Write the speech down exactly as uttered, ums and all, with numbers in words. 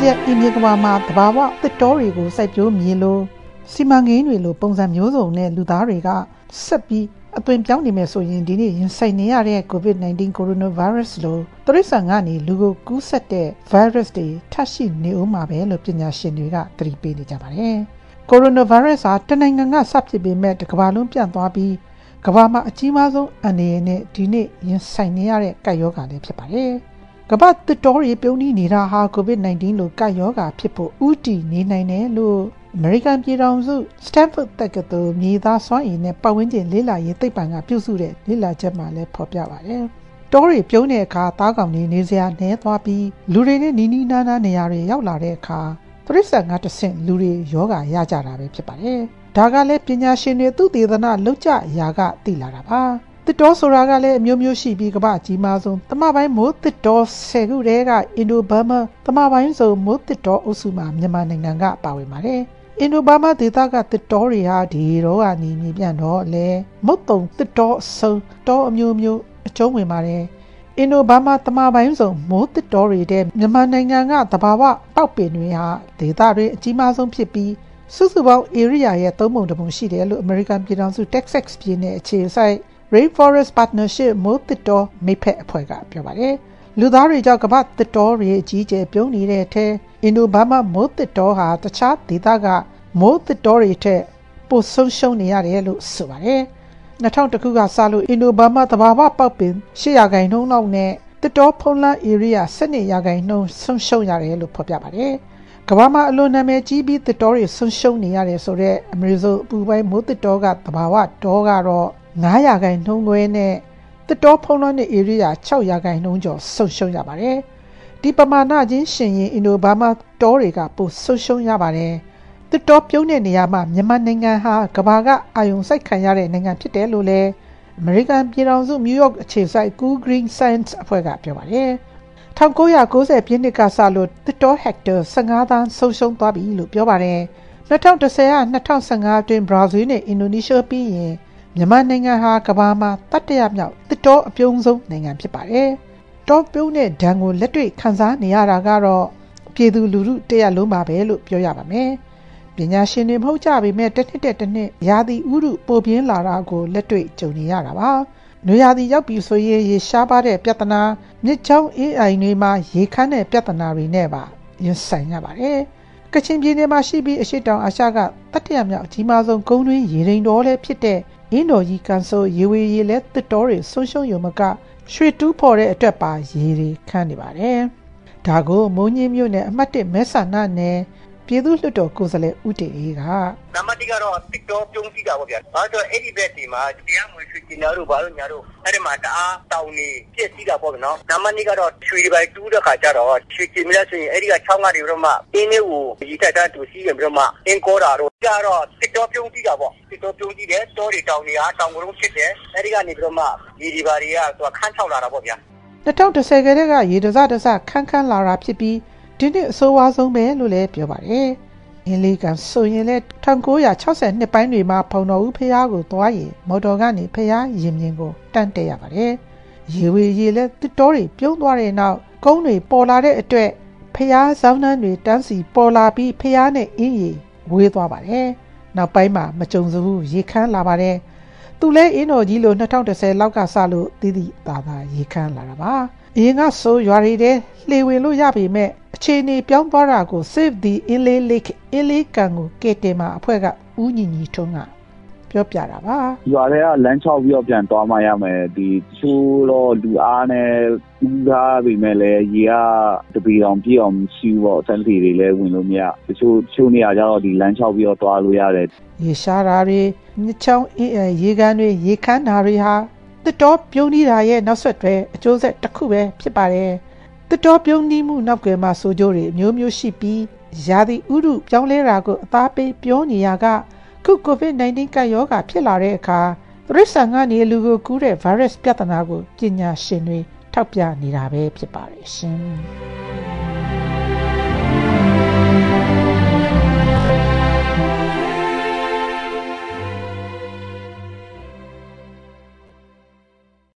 စရာအင်းမြေကဘာမှာတဘာဝတစ်တော်တွေကိုစိုက်ပျိုးမြေလိုစီမံကိန်းတွေလိုပုံစံမျိုးစုံနဲ့လူသားတွေကဆက်ပြီးအသွင်ပြောင်းနေမယ်ဆိုရင်ဒီနေ့ရင်ဆိုင်နေရတဲ့ ကိုဗစ် ၁၉ coronavirus လိုတရိษံကနေလူကိုကူးစက်တဲ့ virus တွေထပ်ရှိနေဦးမှာပဲလို့ပညာရှင်တွေကသတိပေးနေကြပါတယ်။ coronavirus ဟာတနိုင်ငံကစဖြစ်ပေမဲ့တစ်ကမ္ဘာလုံးပြန့်သွားပြီးကမ္ဘာမှာအကြီးမားဆုံးအန္တရာယ်နဲ့ဒီနေ့ရင်ဆိုင်နေရတဲ့ကပ်ရောဂါလည်းဖြစ်ပါတယ်။ကမ္ဘာတစ်တော်တွေပြုံးနေနေတာဟာ ကိုဗစ် ၁၉ လိုကပ်ရောဂါဖြစ်ဖို့ဥတီနေနိုင်တယ်လို့အမေရိကန်ပြည်ထောင်စု Stanford တက္ကသိုလ်မြေသားစွမ်းအင်နဲ့ပတ်ဝန်းကျင်လေ့လာရေးသိပ္ပံကပြုစုတဲ့လေ့လာချက်မှာလည်းဖော်ပြပါတယ်။တောတွေပြုံးတဲ့အခါသားကောင်တွေနေစရာနည်းသွားပြီးလူတွေနဲ့နီးနီးနားနားနေရာတွေရောက်လာတဲ့အခါတရိษံကတဆင့်လူတွေယောဂရကြတာပဲဖြစ်ပါတယ်။ဒါကလည်းပညာရှင်တွေသူတေသနလောက်ကြရာကသိလာတာပါ။တစ်တော်ဆိုတာကလည်းအမျိုးမျိုးရှိပြီးကမ္ဘာအကြီးမားဆုံးသမပိုင်းမိုးတစ်တော်ဆယ်ခုတည်းကအင်ဒိုဘာမာသမပိုင်းစုံမိုးတစ်တော်အုပ်စုမှာမြန်မာနိုင်ငံကပါဝင်ပါတယ်။အင်ဒိုဘာမာဒေသကတစ်တော်တွေဟာဒီတော့ကနေမြေပြန့်တော့လေမုတ်တုံတစ်တော်အစုံတော်အမျိုးမျိုးအကျုံးဝင်ပါတယ်။အင်ဒိုဘာမာသမပိုင်းစုံမိုးတစ်တော်တွေတဲ့မြန်မာနိုင်ငံကတဘာဝပေါက်ပင်တွေဟာဒေသတွေအကြီးမားဆုံးဖြစ်ပြီးစုစုပေါင်း area ရဲ့သုံးပုံတစ်ပုံရှိတယ်လို့အမေရိကန်ပြည်ထောင်စု Texas ပြည်နယ်အခြေစိုက်Rainforest Partnership မိုးတစ်တော်မိဖက်အဖွဲ့ကပြောပါတယ်။လူသားတွေကြောင့်ကမ္ဘာတစ်တော်တွေအကြီးကျယ်ပြုံးနေတဲ့အထက်အင်ဒိုဘာမာမိုးတစ်တော်ဟာတခြားဒေသကမိုးတစ်တော်တွေထက်ပိုဆုံးရှုံးနေရတယ်လို့ဆိုပါတယ်။၂၀၀၁ခုကစလို့အင်ဒိုဘာမာသဘာဝပေါက်ပင်၈ရာခိုင်နှုန်းလောက်နဲ့တစ်တော်ဖုံးလန်း area ၁၂ရာခိုင်နှုန်းဆုံးရှုံးရတယ်လို့ဖော်ပြပါတယ်။ကမ္ဘာမှာအလွန်နာမည်ကြီးပြီးတစ်တော်တွေဆုံးရှုံးနေရတယ်ဆိုတဲ့အမေရိကန်အပူပိုင်းမိုးတစ်တော်ကသဘာဝတော်ကတော့၅ရာခိုင်နှုန်းခွဲနဲ့တစ်တော်ဖုံးလွှမ်းတဲ့ area ၆ရာခိုင်နှုန်းကျော်ဆုံးရှုံးရပါတယ်။ဒီပမာဏချင်းရှင်ရင်အင်ဒိုဘာမာတောတွေကပိုဆုံးရှုံးရပါတယ်။တစ်တော်ပြုံးတဲ့နေရာမှာမြန်မာနိုင်ငံဟာကမ္ဘာကအာရုံစိုက်ခံရတဲ့နိုင်ငံဖြစ်တယ်လို့လည်းအမေရိကန်ပြည်ထောင်စုနယူးယောက်အခြေစိုက် Cool Green Science အဖွဲ့ကပြောပါတယ်။၁၉၉၀ပြည့်နှစ်ကစလို့တစ်တော်ဟက်တာ၁၅သန်းဆုံးရှုံးသွားပြီလို့ပြောပါတယ်။၂၀၁၀က၂၀၁၅အတွင်းဘရာဇီးနဲ့အင်ဒိုနီးရှားပြီးရင်မြန်မာနိုင်ငံဟာကမ္ဘာမှာတတိယမြောက်တစ်တော်အပြုံးဆုံးနိုင်ငံဖြစ်ပါတယ်။တောပြုံးတဲ့ဒဏ်ကိုလက်တွေ့ခံစားနေရတာကတော့ပြည်သူလူထုတရက်လုံးပါပဲလို့ပြောရပါမယ်။ပညာရှင်တွေမဟုတ်ကြပေမဲ့တစ်နှစ်တဲ့တစ်နှစ်ရာသီဥတုပိုပြင်းလာတာကိုလက်တွေ့ကြုံနေရတာပါ။နွေရာသီရောက်ပြီဆိုရင်ရေရှားပါတဲ့ပြဿနာမြစ်ချောင်းအေးအိုင်တွေမှာရေခမ်းတဲ့ပြဿနာတွေနဲ့ပါရင်ဆိုင်ရပါတယ်။ကချင်ပြည်နယ်မှာရှိပြီးအရှိတောင်အာရှကတတိယမြောက်အကြီးမားဆုံးကုန်းတွင်းရေရိမ်တော်လည်းဖြစ်တဲ့အင်းတော်ကြီးကန်ဆိုရေဝေရေလဲတစ်တော်တွေဆုံးရှုံးရုံမကရွှေတူးဖော်တဲ့အတွက်ပါရေတွေခန်းနေပါတယ်။ဒါကိုမိုးညင်းမြို့နယ်အမှတ်၁မဲဆန္ဒနယ်ပြည်သူ့လွှတ်တော်ကိုယ်စားလှယ်ဦးတေအေးကနံပါတ်၁ကတော့တစ်တော်ပြုံးကြည့်တာပေါ့ဗျာ။ဘာလို့အဲ့ဒီဘက်ဒီမှာတရားမဝင်ရွှေကျင်တို့ဘာလို့ညာတို့အဲ့ဒီမှာတအားတောင်းနေပြည့်စည်တာပေါ့ဗျာနော်။နံပါတ်၂ကတော့ရွှေတွေပဲတူးတဲ့ခါကျတော့ရွှေကျင်မလားဆိုရင်အဲ့ဒီကချောင်းကနေပြီးတော့မှအင်းလေးကိုရီထက်တန်းတူစီးရင်ပြီးတော့မှအင်းကောတာတို့ကြတော့တစ်တော်ပြုံးကြည့်တာပေါ့။တစ်တော်ပြုံးကြည့်တယ်တောတွေတောင်တွေကတောင်ကလေးဖြစ်တယ်အဲ့ဒီကနေပြီးတော့မှဒီဒီဘာတွေကသူကခန်းချောက်လာတာပေါ့ဗျာ။၂၀၁၀ကတည်းကရေတစတစခန်းခန်းလာတာဖြစ်ပြီးဒီနှစ်အဆိုးဝါးဆုံးပဲလို့လည်းပြောပါတယ်။အင်းလေးကန်ဆိုရင်လည်း၁၉၆၀နှစ်ပိုင်းတွေမှာဖုံတော်ဦးဖျားကိုသွားရင်မော်တော်ကနေဖျားရင်မြင်ကိုတန့်တက်ရပါတယ်။ရေဝေရေလည်းတစ်တော်တွေပြုံးသွားတဲ့နောက်ကုန်းတွေပေါ်လာတဲ့အတွက်ဖျားစောင်းနှန်းတွေတန်းစီပေါ်လာပြီးဖျားနဲ့အင်းရီဝေးသွားပါတယ်။နောက်ပိုင်းမှာမကြုံစဘူးရေခမ်းလာပါတယ်။သူလဲအင်းတော်ကြီးလို၂၀၁၀လောက်ကစလို့တည်တည်သာသာရေခမ်းလာတာပါ။အရင်ကဆိုရွာတွေထဲလှေဝင်လို့ရပေမဲ့အခြေအနေပြောင်းသွားတာကို Save the Inle Lake အင်းလေးကန်ကိုကဲတင်မှာအဖွဲ့ကဦးညီညီထွန်းကပြောပြတာပါရွာတွေကလမ်းချောက်ပြီးတော့ပြန်သွားမှရမယ်ဒီချိုးတော့လူအားနဲ့ဦးသားပြီမဲ့လည်းရေကတပီအောင်ပြည့်အောင်ရှိပေါ့စက်လီတွေလည်းဝင်လို့မရတချို့ချိုးနေရကြတော့ဒီလမ်းချောက်ပြီးတော့သွားလို့ရတယ်ရေရှားတာတွေမြစ်ချောင်းရေကန်တွေရေခမ်းတာတွေဟာတစ်တော်ပြုံးနေတာရဲ့နောက်ဆက်တွဲအကျိုးဆက်တစ်ခုပဲဖြစ်ပါတယ်တစ်တော်ပြုံးနှီးမှုနောက်ကွယ်မှာဆိုကြတွေမျိုးမျိုးရှိပြီးရာသီဥတုပြောင်းလဲတာကိုအသားပေးပြောနေရကခုကိုဗစ်၁၉ကပ်ရောဂါဖြစ်လာတဲ့အခါတရိษံကနေလူကိုကူးတဲ့ virus ပြဿနာကိုပညာရှင်တွေထောက်ပြနေတာပဲဖြစ်ပါတယ်ရှင်